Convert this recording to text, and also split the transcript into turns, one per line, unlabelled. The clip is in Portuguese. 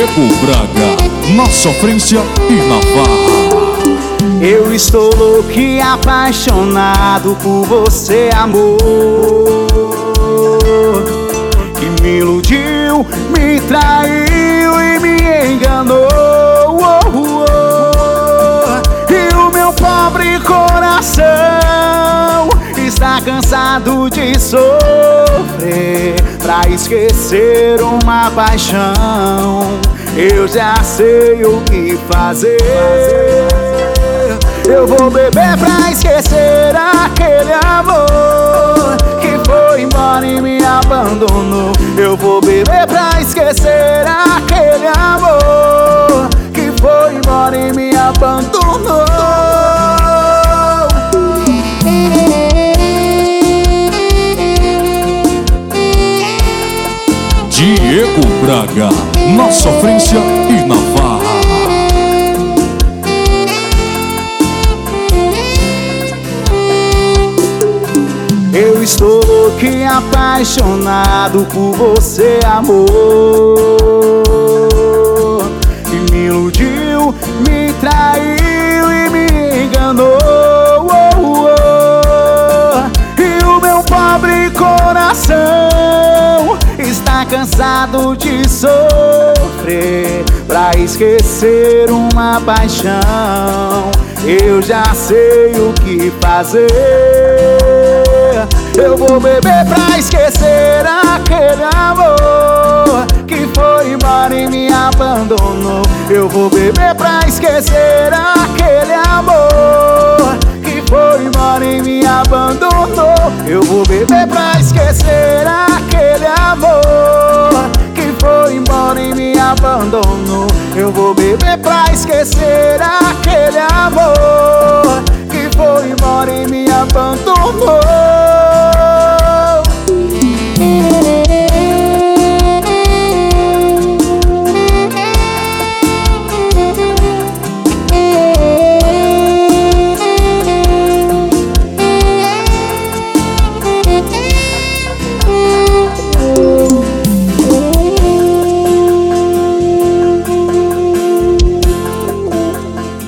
Diego Braga, na sofrência e na farra.
Eu estou louco e apaixonado por você, amor, que me iludiu, me traiu e me enganou. E o meu pobre coração está cansado de sofrer pra esquecer uma paixão. Eu já sei o que fazer. Eu vou beber pra esquecer aquele amor que foi embora e me abandonou. Eu vou beber pra esquecer aquele amor que foi embora e me abandonou.
Diego Braga, na sofrência e na farra.
Eu estou louco e apaixonado por você, amor, que me iludiu, me traiu e me enganou. E o meu pobre coração está cansado de sofrer pra esquecer uma paixão. Eu já sei o que fazer. Eu vou beber pra esquecer aquele amor que foi embora e me abandonou. Eu vou beber pra esquecer aquele amor que foi embora e me abandonou. Eu vou beber pra esquecer aquele amor que foi embora e me abandonou. Eu vou beber pra esquecer